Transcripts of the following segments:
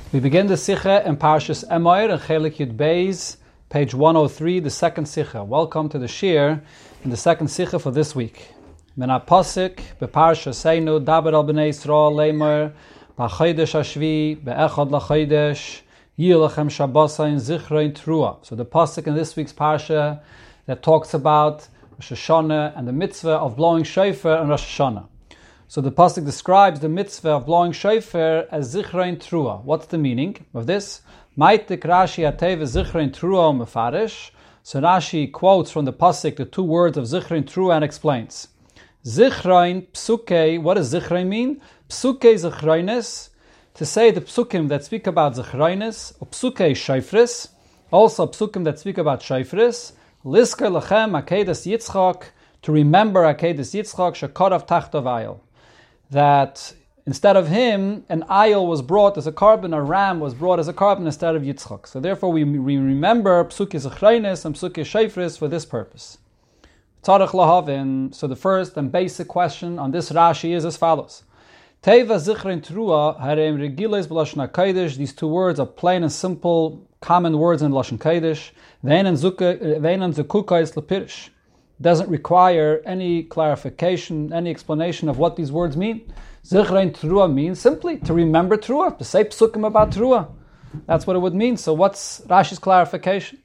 We begin the Sikha in Parshas Emoir and Chelik Yud Beis, page 103, the second Sikha. Welcome to the Shir in the second Sikha for this week. Min HaPasuk, beParshas Seinu, Daber al Bnei Yisrael, Leimer, BaChodesh HaShvi, BeEchad LaChodesh, Yilachem Shabbosayin, Zichrein Trua. So the Pasuk in this week's Parsha that talks about Rosh Hashanah and the mitzvah of blowing shofar on Rosh Hashanah. So the pasuk describes the mitzvah of blowing shofar as zichrein trua. What's the meaning of this? Maitik Rashi ateva zichrein trua mefarish. So Rashi quotes from the pasuk the two words of zichrein trua and explains. Zichrein psuke. What does zichrein mean? Psuke zichreinis. To say the psukim that speak about zichreinis, or psuke shofris. Also psukim that speak about shofris. Lisker lechem akedas Yitzchak. To remember akedas Yitzchak shekorav tachtov ayil. That instead of him, an ayil was brought as a carbon, a ram was brought as a carbon instead of Yitzchak. So therefore we remember Psuki Zechreinis and Psuki Shofris for this purpose. Tzarech lahavin. So the first and basic question on this Rashi is as follows. Teva Zichrein Trua Hareim Regiles B'Lashon HaKodesh. These two words are plain and simple, common words in Lashon Kodesh. Ve'enan Zekukais Lepirish. Doesn't require any clarification, any explanation of what these words mean. Zichrein Trua means simply to remember Trua, to say psukim about Trua. That's what it would mean. So what's Rashi's clarification?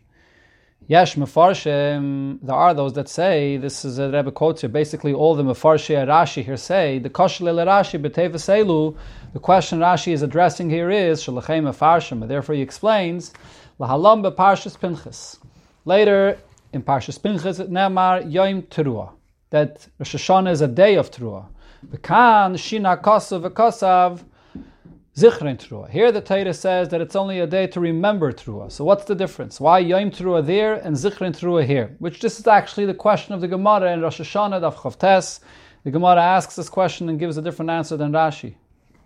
Yesh Mefarshim, there are those that say, this is a Rebbe quotes here, basically all the Mefarshei Rashi here say, the Koshel Rashi B'Teva Seilu, the question Rashi is addressing here is, Shalachei Mefarshim, and therefore he explains, Lahalam B'Parshas Pinchas. Later, in Parshas Pinchas, it nemar Yom Teruah, that Rosh Hashanah is a day of Teruah. V'kan Shina Kosav V'Kosav Zichrein Teruah. Here the Torah says that it's only a day to remember Teruah. So what's the difference? Why Yom Teruah there and Zichrein Teruah here? Which this is actually the question of the Gemara in Rosh Hashanah, Daf Chavtes. The Gemara asks this question and gives a different answer than Rashi.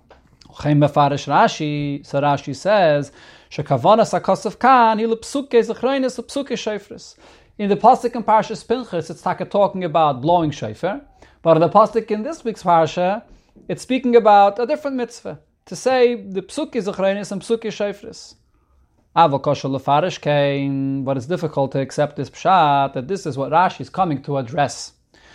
Chaim Mefarish Rashi, so Rashi says, Shekavanas HaKosav Kan, Hilu Psuke Zichreinis Psuke Shofris. In the pasuk in Parshas Pinchas, it's talking about blowing shofar, but in the pasuk in this week's parsha, it's speaking about a different mitzvah to say the psuki zechreinis and psuki shofris. Avokosha lefarish kain, but it's difficult to accept this pshat that this is what Rashi is coming to address.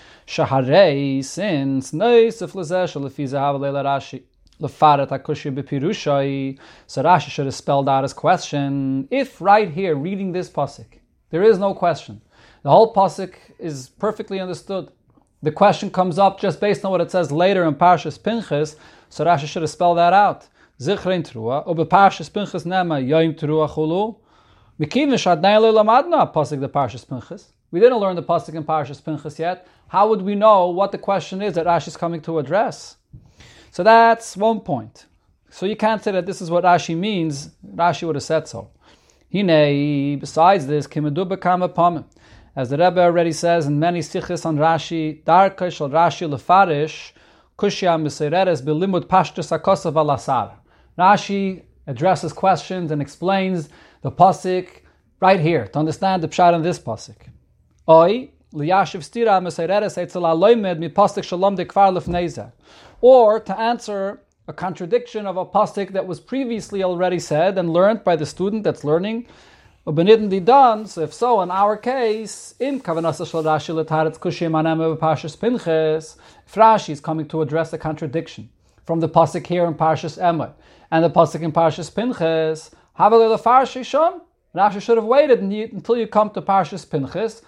Shaharei, since neisef lezesh lefiza havalei Rashi lefaret hakushi bepirushai, so Rashi should have spelled out his question. If right here reading this pasuk, there is no question. The whole pasuk is perfectly understood. The question comes up just based on what it says later in Parshas Pinchas, so Rashi should have spelled that out. Zichrein Trua, or Parshas Pinchas nema Yom Teruah chulu. Mikivin shadnei lamadna pasuk the Parshas Pinchas. We didn't learn the pasuk in Parshas Pinchas yet. How would we know what the question is that Rashi is coming to address? So that's one point. So you can't say that this is what Rashi means. Rashi would have said so. Hine, besides this, kimedu bekama pamim. As the Rebbe already says in many sichos on Rashi, darka shel Rashi lefarish kushya misereres belimud pashtus hakosav alasar. Rashi addresses questions and explains the pasuk right here to understand the pshat in this pasuk. Oi liyashiv stira misereres etzel aloymed mi pasuk shalom dekvar lefneiza, or to answer a contradiction of a pasuk that was previously already said and learned by the student that's learning. So if so, in our case, if Rashi is coming to address the contradiction from the pasuk here in Parshas Emor and the pasuk in Parshas Pinchas, Rashi should have waited until you come to Parshas Pinchas.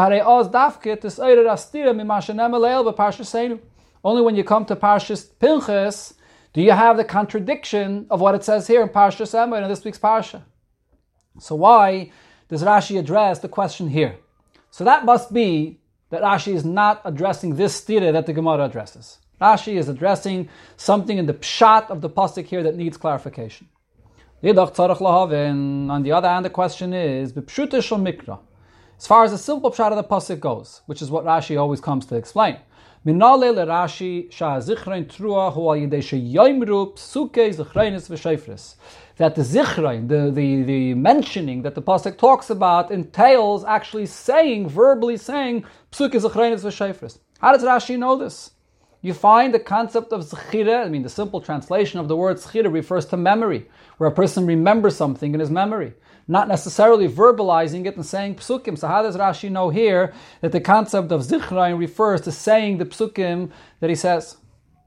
Only when you come to Parshas Pinchas do you have the contradiction of what it says here in Parshas Emor in this week's Parsha. So why does Rashi address the question here? So that must be that Rashi is not addressing this stira that the Gemara addresses. Rashi is addressing something in the pshat of the pasuk here that needs clarification. On the other hand, the question is, as far as the simple pshat of the pasuk goes, which is what Rashi always comes to explain. Minale le Rashi shazichrein trua hu al yidei sheyomru psuke zichreinis v'shofris. That the zichrein, the mentioning that the pasuk talks about entails actually saying, verbally saying, psuke zichreinis v'shofris. How does Rashi know this? you find the concept of zechira. I mean, the simple translation of the word zechira refers to memory, where a person remembers something in his memory, not necessarily verbalizing it and saying psukim. So how does Rashi know here that the concept of zichrain refers to saying the psukim that he says?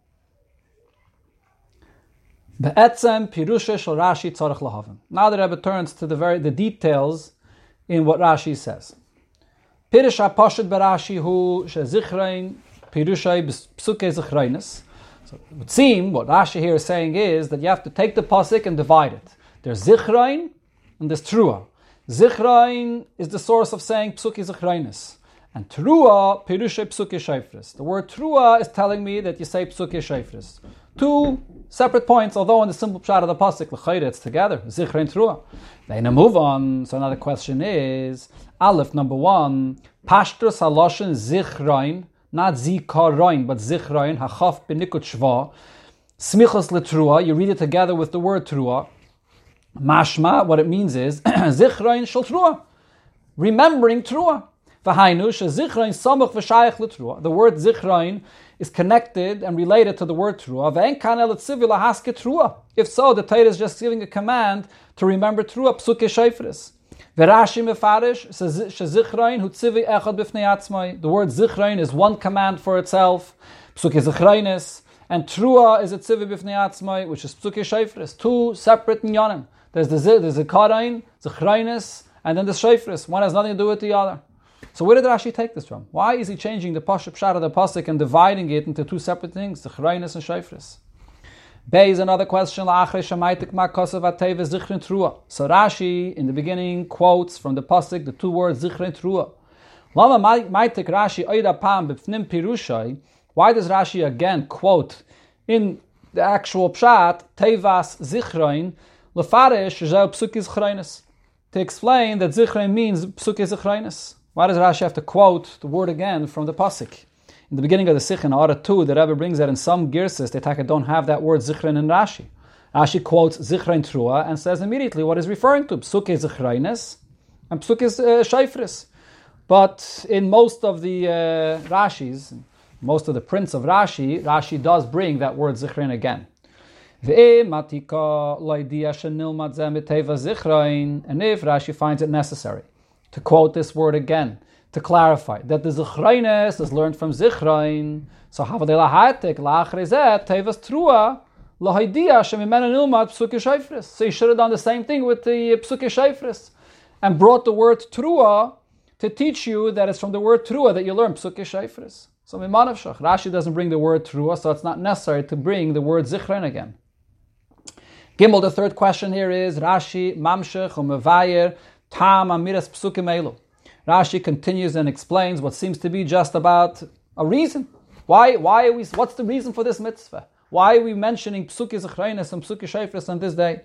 Be'etzem pirusha shel Rashi tzarich lahavin. Now the Rebbe turns to the details in what Rashi says. Pirush ha'pashut b'Rashi hu shezichrain pirushay b'psukei zichreinis. So it would seem what Rashi here is saying is that you have to take the pasuk and divide it. There's zichrain and there's trua. Zichrain is the source of saying psukei zichreinis. And trua pirushay psukei shayfris. The word trua is telling me that you say psukei shayfris. Two separate points, although in the simple pshat of the pasuk l'chayre it's together. Zichrain trua. Then I move on. So another question is Aleph, number one, Pashtus haloshen zichrain, not zikaroin, but zichrain, hachaf benikut shva, smichos letrua. You read it together with the word trua. Mashma, what it means is zichrain shel trua, remembering trua. V'hainu shezichrain samach v'shayach letrua. The word zichrain is connected and related to the word trua. V'en kan el tzivil haske trua. If so, the Torah is just giving a command to remember trua, psukei shayfris. V'Rashi mefarish says shezichrain hu tzivi echad b'fnei atzmai. The word zichrain is one command for itself, psukei zichrainis, and trua is a tzivi b'fnei atzmai, which is psukei shayfris. Two separate inyanim. There's the karain, zichrainis, and then the shayfris. One has nothing to do with the other. So where did Rashi take this from? Why is he changing the pasuk pshat of the pasuk and dividing it into two separate things, zichrainis and shayfris? Bay is another question. So Rashi, in the beginning, quotes from the pasuk the two words zichrein trua. Why does Rashi again quote in the actual pshat tevas zichrein lefarish psuki zichreinis, to explain that zichrein means psuki zichreinis? Why does Rashi have to quote the word again from the pasuk? In the beginning of the Sikh in Ara 2, the Rebbe brings that in some girsas, they don't have that word zichrein in Rashi. Rashi quotes zichrein trua and says immediately what is referring to, psukei zichreinis and psukei shayfris. But in most of the Rashis, most of the prints of Rashi, Rashi does bring that word zichrein again. And if Rashi finds it necessary to quote this word again, to clarify that the zichreinis is learned from zichrein, so havadei lahatek la'achrezet tevas trua lahaidia shemimena nilmat psukei shayfris. So you should have done the same thing with the psukei shayfris and brought the word trua to teach you that it's from the word trua that you learn psukei shayfris. So mimanavshach, Rashi doesn't bring the word trua, so it's not necessary to bring the word zichrein again. Gimel, the third question here is Rashi mamshech u'mevayer tam amiras psukim elu. Rashi continues and explains what seems to be just about a reason. Why are we? What's the reason for this mitzvah? Why are we mentioning psukei zichreinis and psukei shayfris on this day?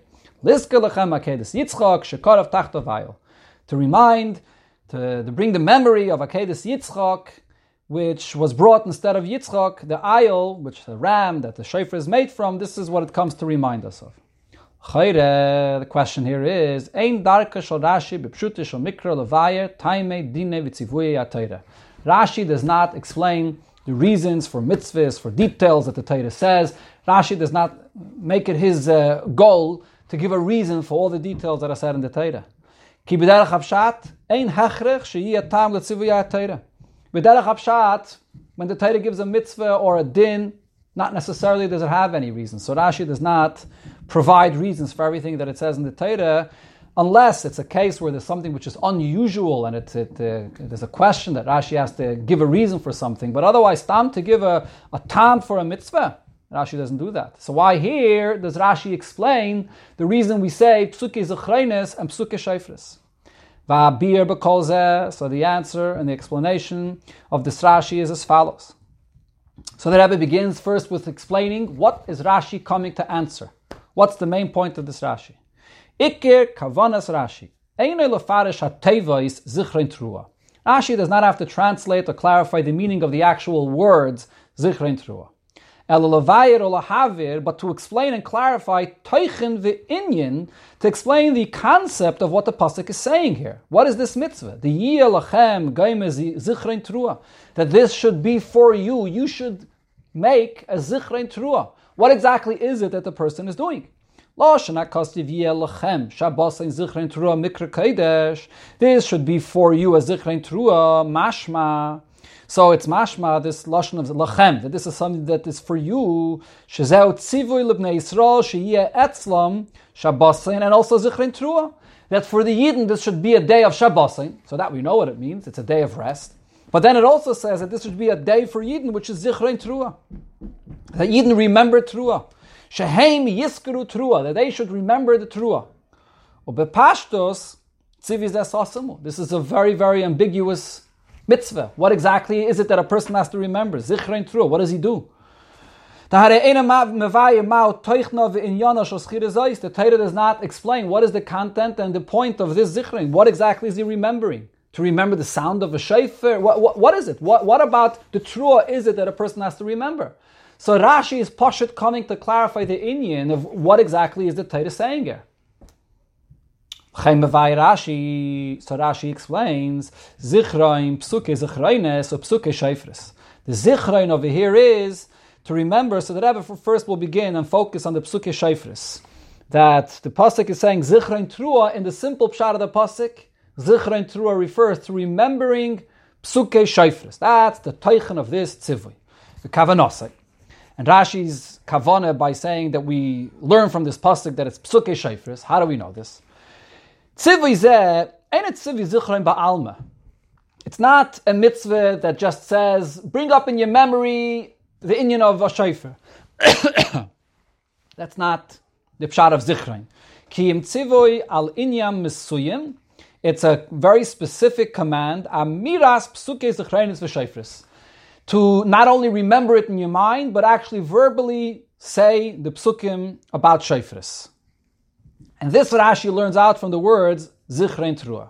To remind, to bring the memory of Akedes Yitzchak, which was brought instead of Yitzchak, the ayil, which the ram that the shayfar is made from. This is what it comes to remind us of. The question here is, Ein darka shel Rashi b'pshuta shel mikra levayer taimei dine v'tzivuye atayra. Rashi does not explain the reasons for mitzvahs, for details that the Torah says. Rashi does not make it his goal to give a reason for all the details that are said in the Torah. Ki b'derech hapshat ein hechrech sheyi atam l'tzivuye atayra. B'derech hapshat, when the Torah gives a mitzvah or a din, not necessarily does it have any reason. So Rashi does not provide reasons for everything that it says in the Torah, unless it's a case where there's something which is unusual and there's a question that Rashi has to give a reason for something. But otherwise, tam to give a tam for a mitzvah, Rashi doesn't do that. So why here does Rashi explain the reason we say psukei zichreinis and psukei shayfris? Va'abir b'kol zeh. So the answer and the explanation of this Rashi is as follows. So the Rebbe begins first with explaining what is Rashi coming to answer. What's the main point of this Rashi? Ikir kavanas Rashi. Einay lefarish hatevais zichrein trua. Rashi does not have to translate or clarify the meaning of the actual words zichrein trua. Elavayir or lahavir, but to explain and clarify teichen ve'inyan, to explain the concept of what the pasuk is saying here. What is this mitzvah? The yiyah lachem gaimez zichrein trua. That this should be for you. You should make a zichrein trua. What exactly is it that the person is doing? This should be for you a zichrein trua, mashma. So it's mashma, this lashon of lachem, that this is something that is for you. Shezeu tzivuy lebnei Yisrael sheyeh etzlam shabbosin, and also zichrein trua. That for the Yidden this should be a day of shabbosin. So that we know what it means. It's a day of rest. But then it also says that this should be a day for Yidden, which is zichrein trua. That Yidden remember trua. Sheheim yiskuru trua. That they should remember the trua. Ubepashtos tzivi zeh sasamu. This is a very, very ambiguous mitzvah. What exactly is it that a person has to remember? Zichrein trua. What does he do? The Torah does not explain what is the content and the point of this zichrein. What exactly is he remembering? To remember the sound of a shofar? What is it? What about the trua is it that a person has to remember? So Rashi is pashut coming to clarify the inyan of what exactly is the Torah saying here. So Rashi explains, Zichrain, Psuke Zichraines, or Psuke Shofres. The Zichrain over here is to remember, so the Rebbe first will begin and focus on the Psuke Shofres. That the Pasuk is saying Zichrain Trua, in the simple pshat of the Pasuk, Zichrain Trua refers to remembering Psuke Shofres. That's the teichen of this tzivui, the kavanasai. And Rashi's kavana by saying that we learn from this Pasuk that it's Psuke Shofres. How do we know this? Tzivui zeh, ain't it tzivui zichrein ba'alma. It's not a mitzvah that just says, bring up in your memory the inyan of a shofar. That's not the pshat of zichrein. Ki im tzivui al inyam misuyim. It's a very specific command, amiras psuke zichreinis v'shofres. To not only remember it in your mind, but actually verbally say the psukim about shofres. And this Rashi learns out from the words Zichrein Trua.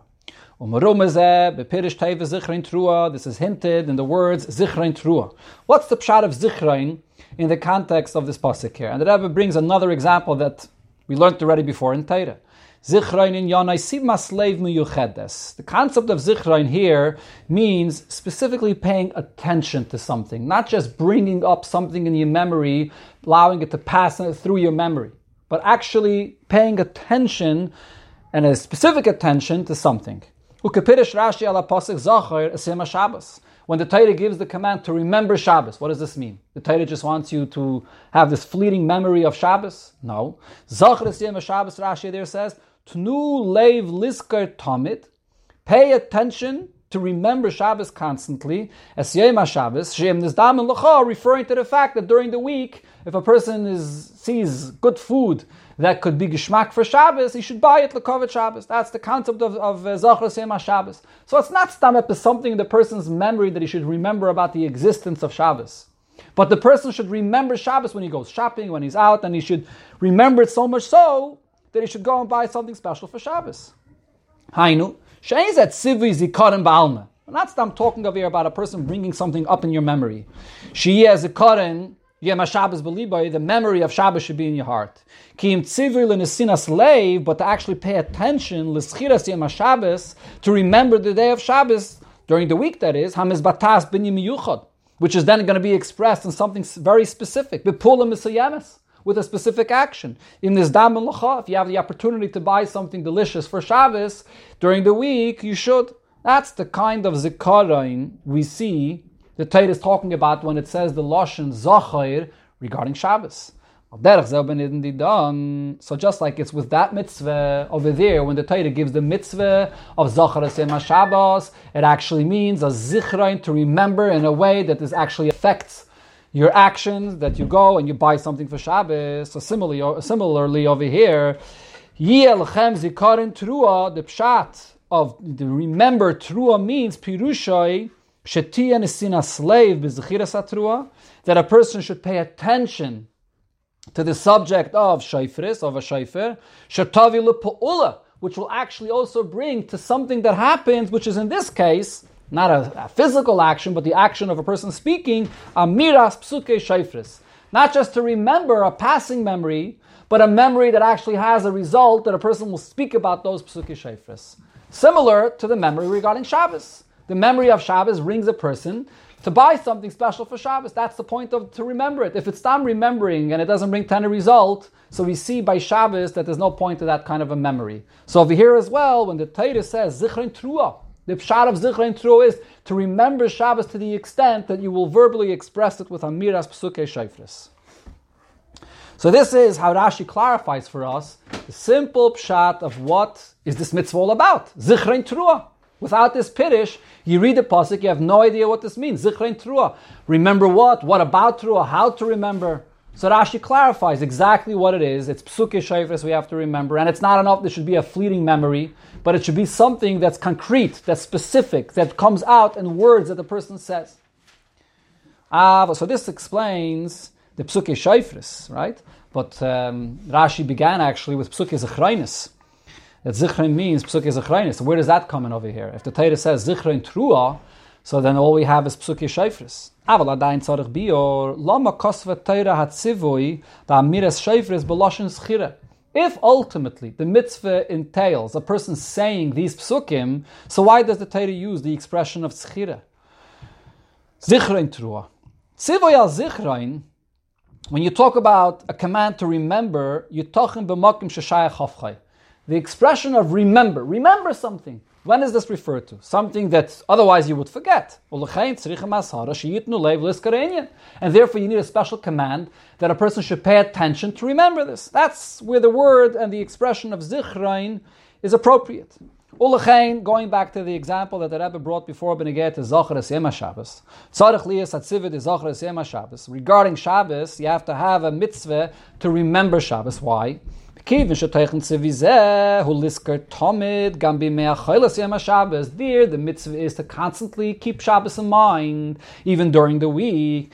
This is hinted in the words Zichrein Trua. What's the pshat of Zichrein in the context of this pasuk here? And the Rebbe brings another example that we learned already before in Torah. Zichrein in Yonai Maslev Miyuchedes. The concept of Zichrein here means specifically paying attention to something, not just bringing up something in your memory, allowing it to pass through your memory, but actually paying attention, and a specific attention, to something. When the Torah gives the command to remember Shabbos, what does this mean? The Torah just wants you to have this fleeting memory of Shabbos? No. Zachar Shabbos, Rashi there says, Tnu leiv liskar tamid, pay attention to remember Shabbos constantly, as Yom HaShabbos, Shem Nizdam and L'cha, referring to the fact that during the week, if a person sees good food that could be geschmack for Shabbos, he should buy it l'kovet Shabbos. That's the concept of Zachar Yom HaShabbos. So it's not stamep as something in the person's memory that he should remember about the existence of Shabbos. But the person should remember Shabbos when he goes shopping, when he's out, and he should remember it so much so that he should go and buy something special for Shabbos. Hainu. Shein zet sivui zikaron ba'alma. We're not talking over here about a person bringing something up in your memory. Sheyeh zikaron Yom HaShabbos b'libay, the memory of Shabbos should be in your heart. Ki im tzivui l'nesinas leiv, but to actually pay attention l'schiras Yom HaShabbos, to remember the day of Shabbos during the week, that is hamizbatas b'nim miyuchad, which is then going to be expressed in something very specific. B'pula misayemes, with a specific action. In this dam and l'cha, if you have the opportunity to buy something delicious for Shabbos during the week, you should. That's the kind of zikaron we see the Torah is talking about when it says the lashon zachar regarding Shabbos. So just like it's with that mitzvah over there, when the Torah gives the mitzvah of zachar Shabbos, it actually means a zichron, to remember in a way that this actually affects your actions, that you go and you buy something for Shabbos. So similarly over here, Yelchem zikaron trua, the pshat of the remember trua means pirushai shetiya nesina slave b'zechiras hatrua, that a person should pay attention to the subject of shofris, of a shofar, shetavi lepu'ula, which will actually also bring to something that happens, which is in this case not a physical action, but the action of a person speaking, amiras psuke shofris. Not just to remember a passing memory, but a memory that actually has a result that a person will speak about those psuke shofris. Similar to the memory regarding Shabbos. The memory of Shabbos brings a person to buy something special for Shabbos. That's the point of to remember it. If it's Stam remembering and it doesn't bring any result, so we see by Shabbos that there's no point to that kind of a memory. So over here as well, when the Torah says Zichron Trua, the pshat of Zichron Trua is to remember Shabbos to the extent that you will verbally express it with Amiras Psukei Shofris. So this is how Rashi clarifies for us the simple pshat of what is this mitzvah all about. Zichron Trua. Without this piddish, you read the pasuk, you have no idea what this means. Zichron Trua. Remember what? What about Trua? How to remember? So Rashi clarifies exactly what it is. It's Psukei Shofris we have to remember, and it's not enough there should be a fleeting memory, but it should be something that's concrete, that's specific, that comes out in words that the person says. So this explains the Psukei Shofris, right? But Rashi began actually with Psukei Zechronis. That Zichron means Psukei Zechronis. So where does that come in over here? If the Torah says Zichron Trua, so then all we have is Psukei Shofris. Aval adayin tzarich bior lama kosva Torah hatzivui da amiras Shofris b'lashon schira. If ultimately the mitzvah entails a person saying these psukim, so why does the Torah use the expression of schira? Zichron Trua. Tzivui al Zichron. When you talk about a command to remember, you're talking b'makim sheshayach hafchai. The expression of remember something. When is this referred to? Something that otherwise you would forget. And therefore you need a special command that a person should pay attention to remember this. That's where the word and the expression of zichron is appropriate. Going back to the example that the Rebbe brought before Benegeh to Zochar Yom Shabbos. Tzarich liyas hatzivid is Zochar Yom Shabbos. Regarding Shabbos, you have to have a mitzvah to remember Shabbos. Why? There, the mitzvah is to constantly keep Shabbos in mind, even during the week.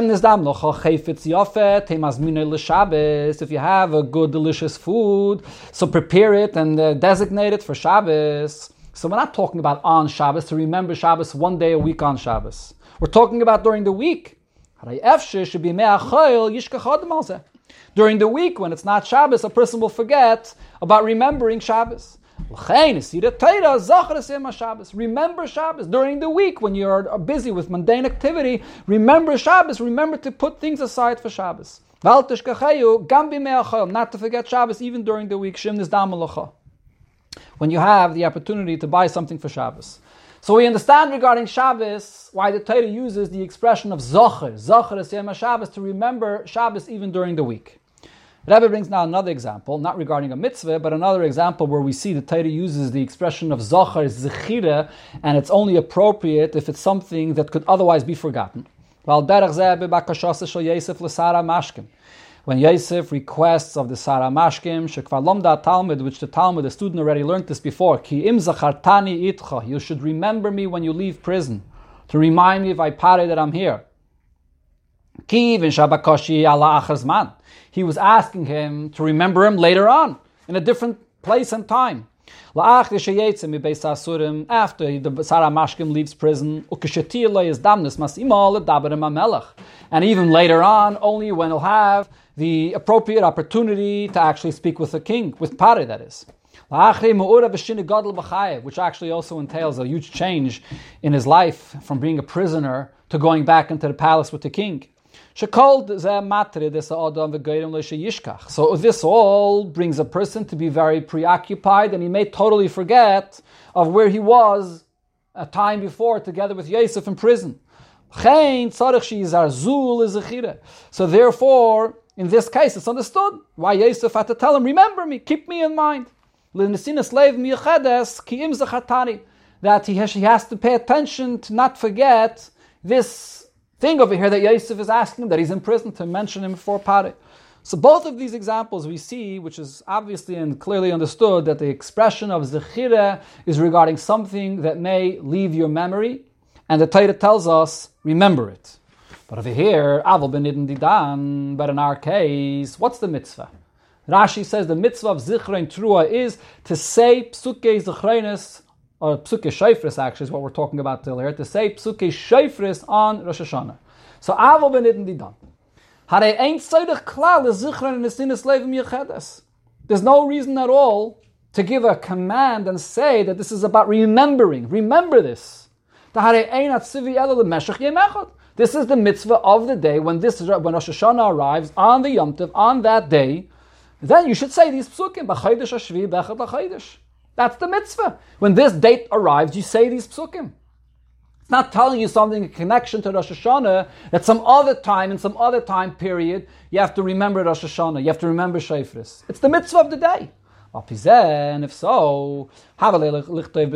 If you have a good, delicious food, so prepare it and designate it for Shabbos. So we're not talking about on Shabbos, to remember Shabbos one day a week on Shabbos. We're talking about during the week. During the week, when it's not Shabbos, a person will forget about remembering Shabbos. Remember Shabbos. During the week, when you're busy with mundane activity, remember Shabbos. Remember to put things aside for Shabbos. Not to forget Shabbos even during the week. When you have the opportunity to buy something for Shabbos. So we understand regarding Shabbos why the Torah uses the expression of Zocher. Zocher is Yom Shabbos, to remember Shabbos even during the week. The Rebbe brings now another example, not regarding a mitzvah, but another example where we see the Torah uses the expression of Zocher, Zechira, and it's only appropriate if it's something that could otherwise be forgotten. When Yosef requests of the Sarah Mashkim, Shekvar Lomda Talmud, which the Talmud, the student already learned this before, Ki im zachartani itcha, you should remember me when you leave prison, to remind me if I pare that I'm here. Ki v'in shabakoshi ala achar. He was asking him to remember him later on, in a different place and time. After the Sarah Mashkim leaves prison, and even later on, only when he'll have the appropriate opportunity to actually speak with the king, with Pare, that is. Which actually also entails a huge change in his life from being a prisoner to going back into the palace with the king. So this all brings a person to be very preoccupied, and he may totally forget of where he was a time before together with Yosef in prison. So therefore, in this case, it's understood why Yosef had to tell him, remember me, keep me in mind. That he has to pay attention to not forget this thing over here that Yosef is asking him, that he's in prison, to mention him before Pare. So both of these examples we see, which is obviously and clearly understood, that the expression of Zechira is regarding something that may leave your memory, and the Torah tells us, remember it. But over here, Aval benidin didan, but in our case, what's the mitzvah? Rashi says the mitzvah of Zichron Trua is to say Psukei Zechronis, or Psukei Shofris actually is what we're talking about till here, to say Psukei Shofris on Rosh Hashanah. So Aval benidin didan. There's no reason at all to give a command and say that this is about remembering. Remember this. This is the mitzvah of the day when Rosh Hashanah arrives on the Yom Tov, on that day. Then you should say these psukim. That's the mitzvah. When this date arrives, you say these psukim. It's not telling you something in connection to Rosh Hashanah that some other time, in some other time period, you have to remember Rosh Hashanah, you have to remember Shofris. It's the mitzvah of the day. And if so, all that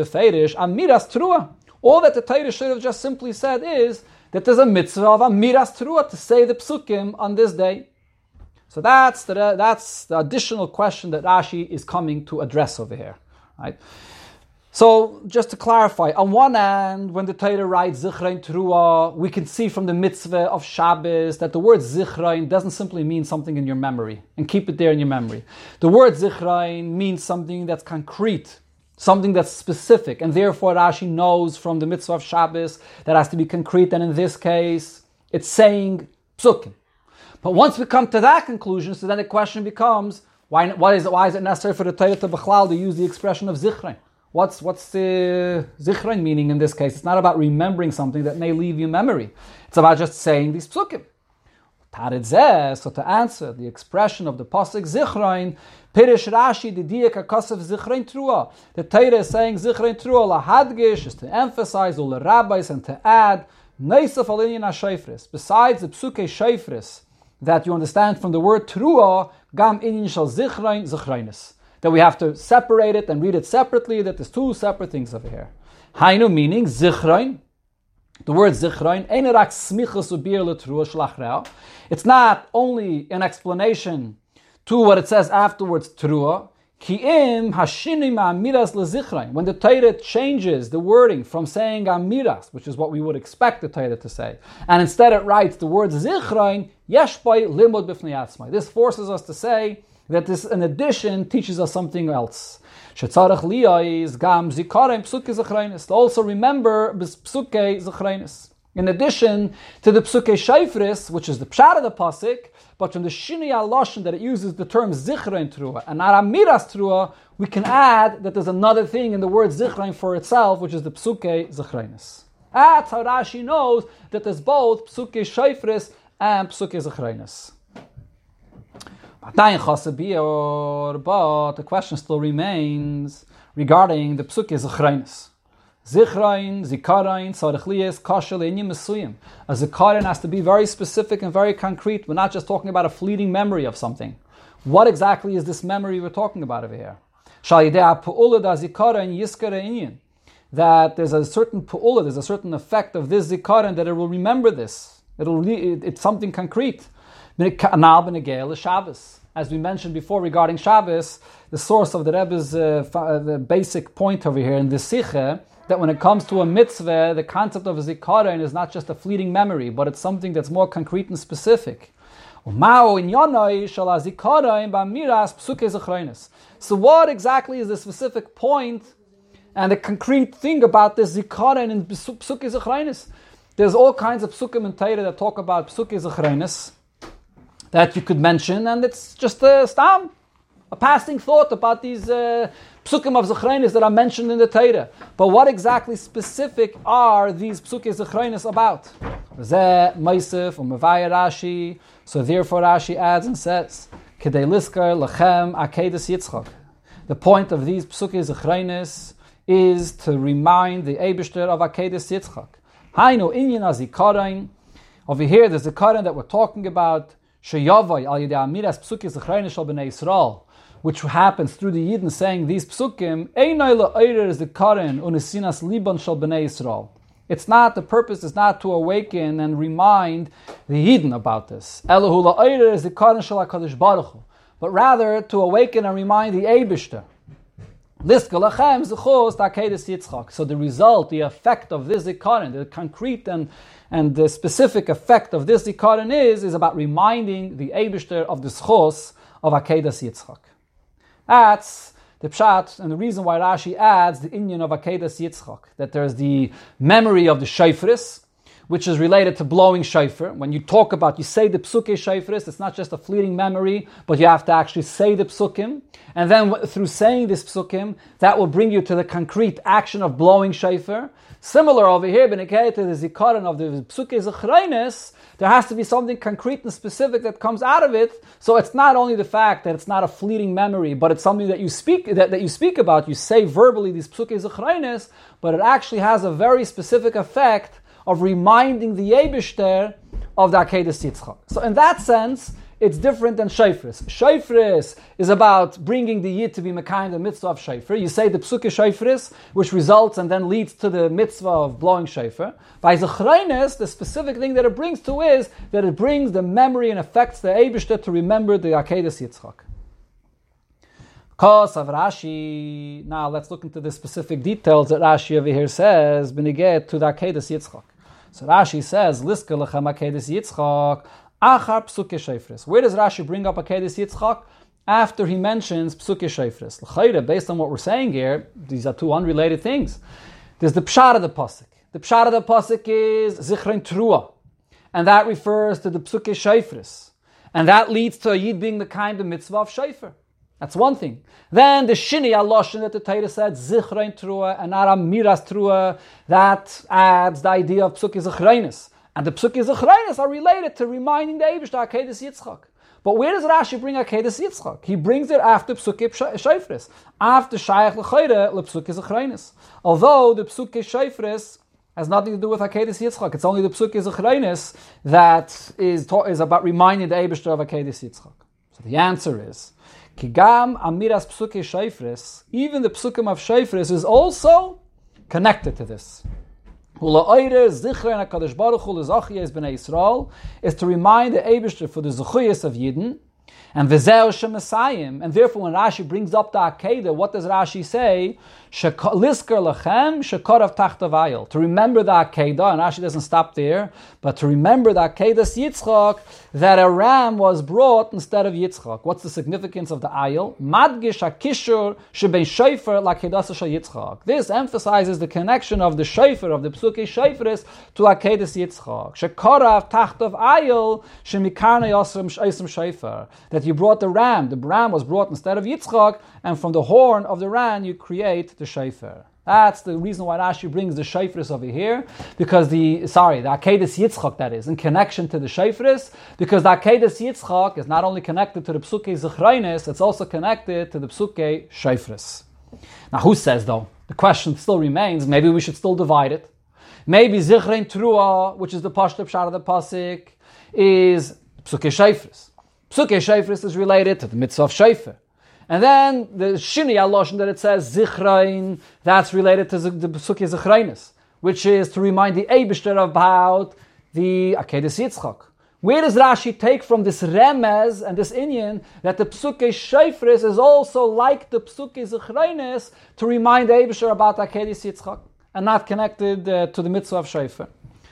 the Torah should have just simply said is that there's a mitzvah of Amiras Teruah to say the psukim on this day. So that's the additional question that Rashi is coming to address over here. Right? So just to clarify, on one hand, when the Torah writes Zichrein Teruah, we can see from the mitzvah of Shabbos that the word Zichrein doesn't simply mean something in your memory, and keep it there in your memory. The word Zichrein means something that's concrete, something that's specific, and therefore Rashi knows from the mitzvah of Shabbos that has to be concrete, and in this case, it's saying psukim. But once we come to that conclusion, so then the question becomes, why is it necessary for the Torah to Bechlal to use the expression of Zichrein? What's the Zichrein meaning in this case? It's not about remembering something that may leave you memory. It's about just saying these psukim. So to answer the expression of the pasuk Zichrein, Pirish Rashi Didiyak Akasav Zichrein Teruah. The Torah is saying Zichrein Teruah lahadgish is to emphasize all the rabbis and to add Neisaf Alinyan HaShofris. Besides the psukei Shofris that you understand from the word Teruah, Gam Inyan Shal Zichrein Zichreinis. That we have to separate it and read it separately, that there's two separate things over here. Hainu meaning Zichrein. The word Zichrein, it's not only an explanation to what it says afterwards, Teruah. When the Torah changes the wording from saying Amiras, which is what we would expect the Torah to say, and instead it writes the word Zichrein, this forces us to say that this, in addition, teaches us something else. To also remember psukei zechreinis. In addition to the psukei shofris, which is the pshat of the pasuk, but from the shinui haloshen that it uses the term zichrein teruah and not amiras teruah, we can add that there's another thing in the word zichrein for itself, which is the psukei zechreinis. That's how Rashi knows that there's both psukei shofris and psukei zechreinis. But the question still remains regarding the psukei zechreinis. Zichrein, zikarein, tzarich kashel inyim mesuyim. A zikarein has to be very specific and very concrete. We're not just talking about a fleeting memory of something. What exactly is this memory we're talking about over here? That there's a certain pu'ula, there's a certain effect of this zikarein that it will remember this. It's something concrete. As we mentioned before regarding Shabbos, the source of the Rebbe's the basic point over here in this Sicha, that when it comes to a mitzvah, the concept of a zikaron is not just a fleeting memory, but it's something that's more concrete and specific. So what exactly is the specific point and the concrete thing about this zikaron in psukei zechreinis? There's all kinds of psukim in Torah that talk about psukei zechreinis that you could mention, and it's just a passing thought about these psukim of zechreinis that are mentioned in the Torah. But what exactly specific are these psukei zechreinis about? Zeh Meisef u'Mevaya Rashi. So therefore Rashi adds and says, Kedei liskar lechem akedas Yitzchak. The point of these psukei zechreinis is to remind the Eibishter of akedas Yitzchak. Hainu inyan azikarein. Over here, the zikarein that we're talking about, sheyavai al yedei amiras psukei zechreinis shel bnei Yisrael, which happens through the Yidden saying these psukim, einay la'orer zikarein unesinas liban shel bnei Yisrael. It's not, the purpose is not to awaken and remind the Yidden about this. Elahu la'orer zikarein shel HaKadosh Baruch Hu, but rather to awaken and remind the Eibishter. So the result, the effect of this zikaron, the concrete and the specific effect of this zikaron is about reminding the Eibishter of the schos of Akedas Yitzchak. That's the pshat and the reason why Rashi adds the inyan of Akedas Yitzchak, that there's the memory of the shofris, which is related to blowing shofar. When you talk about, you say the psukei shofris, it's not just a fleeting memory, but you have to actually say the psukim. And then through saying this psukim, that will bring you to the concrete action of blowing shofar. Similar over here, b'nekei to the zikaron of the psukei zechreinis, there has to be something concrete and specific that comes out of it. So it's not only the fact that it's not a fleeting memory, but it's something that you speak about. You say verbally these psukei zechreinis, but it actually has a very specific effect of reminding the Eibishter of the Akedas Yitzchak. So in that sense, it's different than Shofris. Shofris is about bringing the Yid to be Mekayim the mitzvah of Shofar. You say the Psukei Shofris, which results and then leads to the mitzvah of blowing Shofar. By Zechreinis, the specific thing that it brings to is that it brings the memory and affects the Eibishter to remember the Akedas Yitzchak. Because of Rashi, now let's look into the specific details that Rashi over here says, B'negeh to the Akedas Yitzchak. So Rashi says, Liska lechem Akedas Yitzchak, Achar Psukei Shofris. Where does Rashi bring up Akedas Yitzchak? After he mentions Psukei Shofris. L'chayre, based on what we're saying here, these are two unrelated things. There's the Pshat of the Pasuk. The Pshat of the Pasuk is Zichrein Trua. And that refers to the Psukei Shofris. And that leads to a Yid being the kind of mitzvah of Shofar. That's one thing. Then the Shini Aloshin that the Torah said, Zichrein Trua and not Amiras Trua, that adds the idea of Psukei Zichreinis. And the Psukei Zichreinis are related to reminding the Eibishter Akedas Yitzchak. But where does Rashi bring Akedas Yitzchak? He brings it after Psukei Shofris, after Shayach L'Chayre LePsukei Zichreinis. Although the Psukei Shofris has nothing to do with Akedas Yitzchak, it's only the Psukei Zichreinis that is about reminding the Eibishter of Akedas Yitzchak. So the answer is, Kigam Amiras Psukei Shofris, even the Psukim of Shofris is also connected to this. Is to remind the Eibishter for the Zechuyas of Yidden, and V'zeh Shemesayim. And therefore, when Rashi brings up the Akedah, what does Rashi say? Lisker lechem shekorav tachtav ayil. To remember the Akedah, and Rashi doesn't stop there, but to remember the Akedas Yitzchak, that a ram was brought instead of Yitzchak. What's the significance of the ayil? Madgish hakishur shebein shofar lakedas Yitzchak. This emphasizes the connection of the shofar, of the Psukei Shofris, to Akedas Yitzchak. Shekorav tachtav ayil shemikarnei yosem shofar. That you brought the ram. The ram was brought instead of Yitzchak, and from the horn of the ram you create the shofar. That's the reason why Rashi brings the shofris over here, because the Akedas Yitzchak, that is, in connection to the shofris, because the Akedas Yitzchak is not only connected to the Psukei Zichreinis, it's also connected to the Psukei Shofris. Now, who says, though? The question still remains, maybe we should still divide it. Maybe Zichrein Trua, which is the Pashto Pshat of the Pasuk, is Psukei Shofris. Psukei Shofris is related to the mitzvah of Shofar. And then the Shini Aloshin that it says Zichrein, that's related to the Psukei Zichreinis, which is to remind the Eibishter about the Akedas Yitzchak. Where does Rashi take from this remez and this inyan that the Psukei Shofris is also like the Psukei Zichreinis to remind the Eibishter about Akedas Yitzchak and not connected to the mitzvah of Shofar?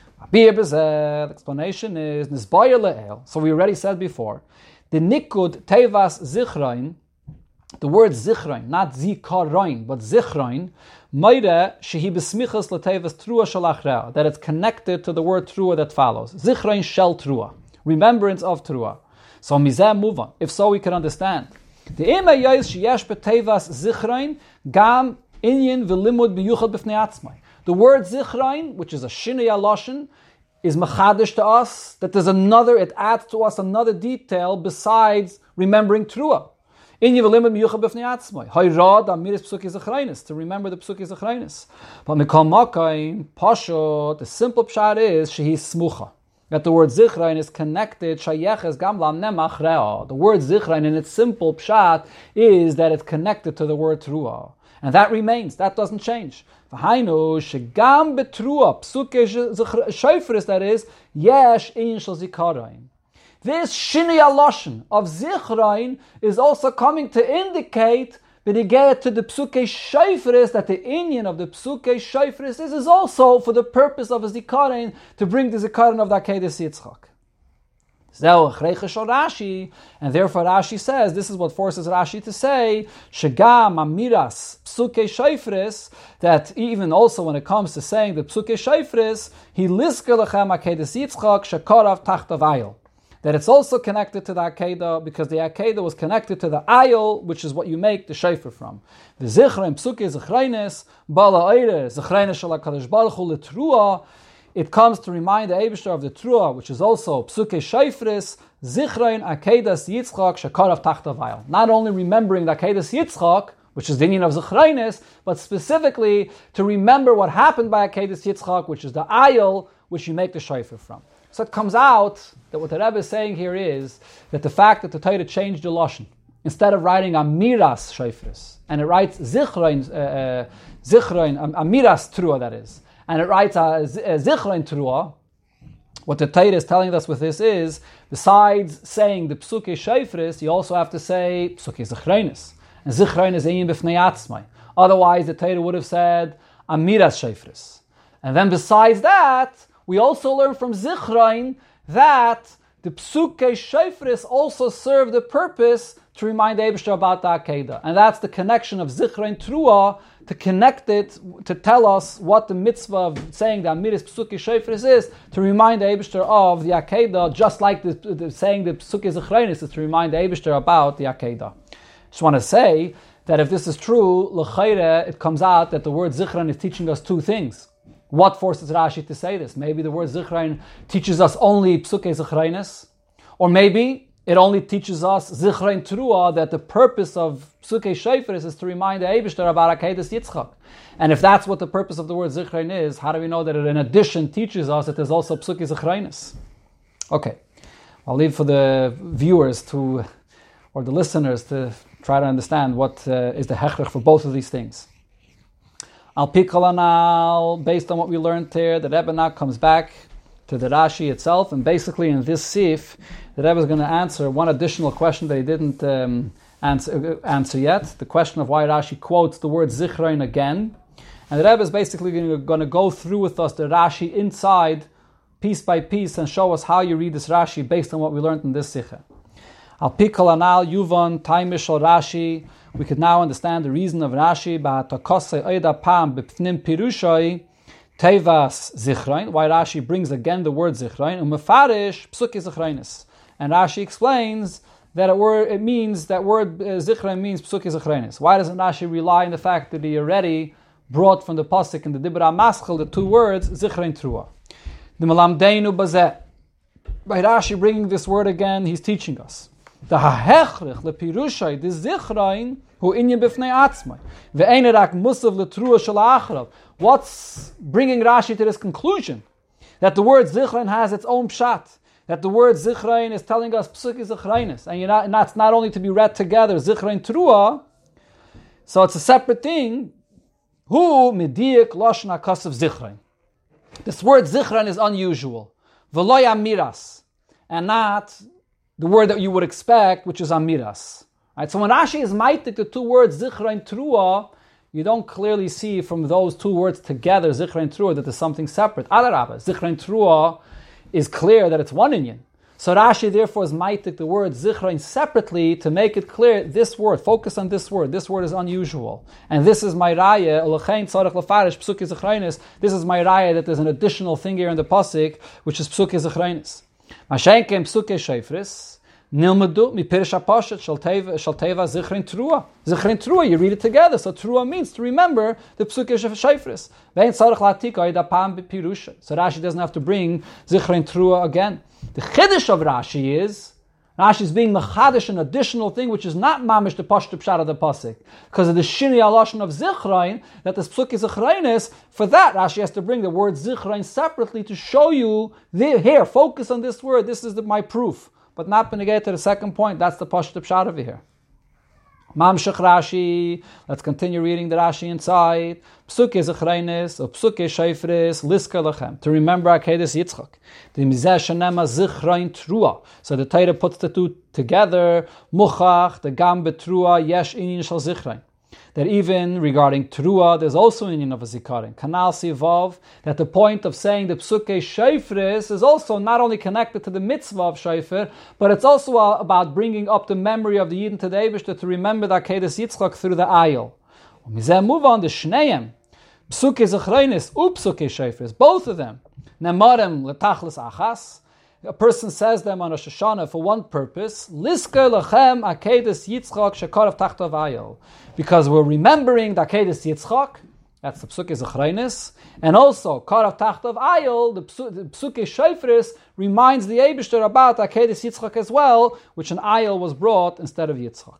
The explanation is Nisbayah Le'el. So we already said before, the Nikud Tevas Zichrein, the word Zichrein, not Zikaroin, but Zichrein, Meire shehi besmichas latevas trua shalachrea, that it's connected to the word trua that follows. Zichrein shel trua, remembrance of trua. So mizeh move on. If so, we can understand. The imay yais sheyesh betevas Zichrein gam inyan v'limud biyuchad b'fnei atzmai. The word Zichrein, which is a shinei aloshin, is machadish to us that there's another. It adds to us another detail besides remembering trua. To remember the Psukei Zichreinis. But the simple pshat is shehi smucha, that the word Zichrein is connected. The word Zichrein in its simple pshat is that it's connected to the word Trua, and that remains. That doesn't change. That is yesh in shel zikaron. This Shini Aloshin of Zichrein is also coming to indicate that it get to the Psukei Shofris, that the inyan of the Psukei Shofris is also for the purpose of a Zikaron, to bring the Zikaron of the Akedas Yitzchak. Rashi, and therefore Rashi says, this is what forces Rashi to say, Shegam Amiras Psuke Shofris, that even also when it comes to saying the Psuke Shofris, he lisker lechem akedas Yitzchak shekorav tachtav ayil. That it's also connected to the Akedah, because the Akedah was connected to the ayil, which is what you make the shofar from. The Zichron Psuke Zichreines, Bala Eire, Zichreines Shel HaKadosh Baruch Hu L'Trua. It comes to remind the Eibishter of the Trua, which is also Psuke Shofris, Zichron Akedas Yitzchak Shekorav Tachtav Ayil. Not only remembering the Akedas Yitzchak, which is the meaning of Zichreines, but specifically to remember what happened by Akedas Yitzchak, which is the ayil, which you make the shofar from. So it comes out that what the Rebbe is saying here is that the fact that the Torah changed the Lashon, instead of writing Amiras Shofris, and it writes Zichron, Amiras Trua, that is, and it writes Zichron Trua, what the Torah is telling us with this is, besides saying the Psuke Shofris, you also have to say Psuke Zichronis. And Zichron is Ein B'fnei Atzmai. Otherwise, the Torah would have said Amiras Shofris. And then besides that, we also learn from Zichron that the Psuke Shofris also serve the purpose to remind the Eibishter about the Akedah. And that's the connection of Zichron Trua, to connect it, to tell us what the mitzvah of saying the Amiras Psuke Shofris is, to remind the Eibishter of the Akedah, just like the saying the Psuke Zichronis is to remind the Eibishter about the Akedah. Just want to say that if this is true, l'chayre, it comes out that the word Zichron is teaching us two things. What forces Rashi to say this? Maybe the word Zichron teaches us only Psuke Zichronis, or maybe it only teaches us Zichron Trua, that the purpose of Psuke Shofris is to remind the Eibishter about Akedas Yitzchak. And if that's what the purpose of the word Zichron is, how do we know that it in addition teaches us that there's also Psuke Zichronis? Okay, I'll leave for the viewers or the listeners to try to understand what is the hechrich for both of these things. Al Pikalanal, based on what we learned here, the Rebbe now comes back to the Rashi itself, and basically in this sif, the Rebbe is going to answer one additional question that he didn't answer yet, the question of why Rashi quotes the word Zichron again. And the Rebbe is basically going to go through with us the Rashi inside, piece by piece, and show us how you read this Rashi based on what we learned in this sikha. Al Pikal Anal Yuvan Taimish al Rashi. We could now understand the reason of Rashi. Ba'atakosei oida pam b'pnim pirushoi tevas zichron. Why Rashi brings again the word zichron. Umefarish psuke zichronis. And Rashi explains that it means that word zichron means psuke zichronis. Why doesn't Rashi rely on the fact that he already brought from the pasuk in the Dibra Maschil the two words zichron trua? The malamdeinu bazeh. By Rashi bringing this word again, he's teaching us. The ha'hechrich lepirushay the zichron hu inyan b'fnei atzmai ve'ein rak musav letrua shel ha'achrav. What's bringing Rashi to this conclusion? That the word zichron has its own pshat. That the word zichron is telling us psuke zichronis, and that's not only to be read together zichron trua. So it's a separate thing. Hu mediyek lashon hakasav zichron. This word zichron is unusual. V'lo amiras, and not the word that you would expect, which is amiras. Right? So when Rashi is maitik the two words zichron trua, you don't clearly see from those two words together, zichron trua, that there's something separate. Adarabah, zichron trua is clear that it's one inyan. So Rashi therefore is maitik the word zichron separately to make it clear, this word, focus on this word is unusual. And this is my raya, olachein tzarech lefarish psuke zichronis, this is my raya that there's an additional thing here in the pasuk, which is psuke zichronis. Mashenkem psuke shofris, nilmadu mi pirish hapashat shel teva zichron trua. Zichron trua, you read it together. So trua means to remember the psuke shofris. Vein tzarech latika idapam b'pirusha. So Rashi doesn't have to bring zichron trua again. The chiddush of Rashi is being mechadish an additional thing which is not mamish the pashut pshat of the pasuk, because of the shini alashon of zichron, that the psuke zichronis. For that Rashi has to bring the word zichron separately to show you here. Focus on this word. This is my proof, but not when you get to the second point. That's the pashut pshat over here. Mamshech Rashi. Let's continue reading the Rashi inside. Psuke zichronis or psuke shofris liska lechem, to remember Akedas Yitzchak. The mizeh shenema zichron trua. So the Torah puts the two together. Muchach the gam betrua yesh inyan shel zichron. that even regarding Teruah, there's also an union of a Zikaron. Kanal Sivav, that the point of saying the Psukei Shofris is also not only connected to the mitzvah of Shofar, but it's also about bringing up the memory of the Yidden to the Eibishter to remember the Akedas Yitzchak through the Ayil. Mizeh move on the Shneim, Psukei Zechreinis, Psukei Shofris, both of them. Nemarem Letachlis Achas, a person says them on Rosh Hashanah for one purpose, Lisker Lachem Akedas Yitzchak Shekarav Tachtav Ayil, because we're remembering the Akedas Yitzchak, that's the Psukei Zechreinis, and also Karav Tachtav Ayil, the Psukei Shofris, reminds the Eibishter about Akedas Yitzchak as well, which an Ayil was brought instead of Yitzchak.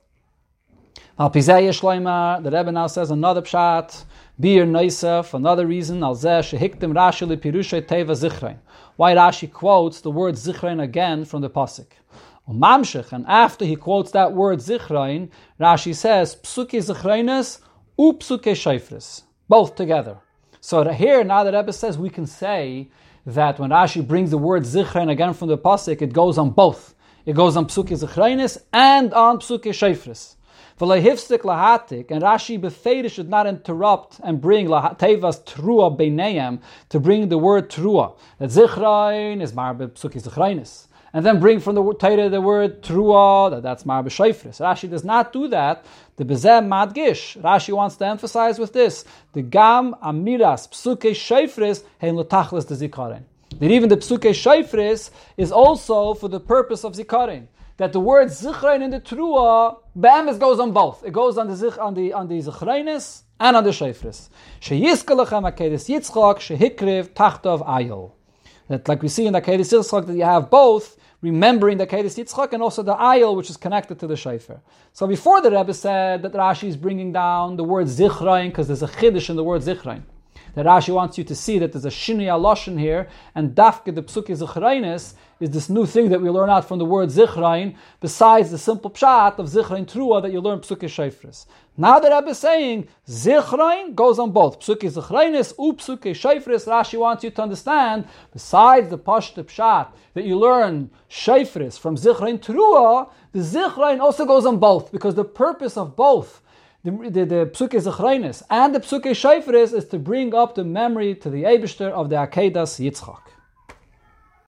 Al Pizei Shloima, the Rebbe now says another pshat, Bir Neisef, another reason, Al Zeh Shehiktim Rashi Lepirushay Teva Zichrein. Why Rashi quotes the word Zichrein again from the pasuk. Mamshech, and after he quotes that word Zichrein, Rashi says Psukei Zichreinis Psukei Shofris, both together. So here, now that Rebbe says, we can say that when Rashi brings the word Zichrein again from the pasuk, it goes on both. It goes on Psukei Zichreinis and on Psukei Shofris. And Rashi befeirish should not interrupt and bring Tevas Teruah Beineim to bring the word Teruah. That Zichrein is Marbe Psukei Zichreinis. And then bring from the Torah the word Teruah, that's Marbe Shofris. Rashi does not do that. The Bezeh Madgish. Rashi wants to emphasize with this. The Gam Amiras Psukei Shofris Hein L'Tachlis de Zikaron. That even the Psukei Shofris is also for the purpose of Zikaron. That the word Zichrein in the Teruah, Be'emes goes on both. It goes on the Zichreinis and on the Shofris. Sheyizkel Lechem Akedas Yitzchak Shehikriv Tachtav Ayil. That, like we see in the Akedas Yitzchak, that you have both remembering the Akedas Yitzchak and also the Ayil, which is connected to the Shofar. So before the Rebbe said that Rashi is bringing down the word Zichrein because there's a chiddush in the word Zichrein. That Rashi wants you to see that there's a Shinui Aloshin here, and Dafke the Psukei Zichreinis is this new thing that we learn out from the word Zichrein, besides the simple pshat of Zichrein Teruah that you learn Psukei Shofris. Now that Rebbe is saying Zichrein goes on both Psukei Zichreinis Psukei Shofris, Rashi wants you to understand, besides the pashta pshat that you learn Shofris from Zichrein Teruah, the Zichrein also goes on both, because the purpose of both the Psukei Zichreinis and the Psukei Shofris is to bring up the memory to the Eibishter of the Akedas Yitzchak.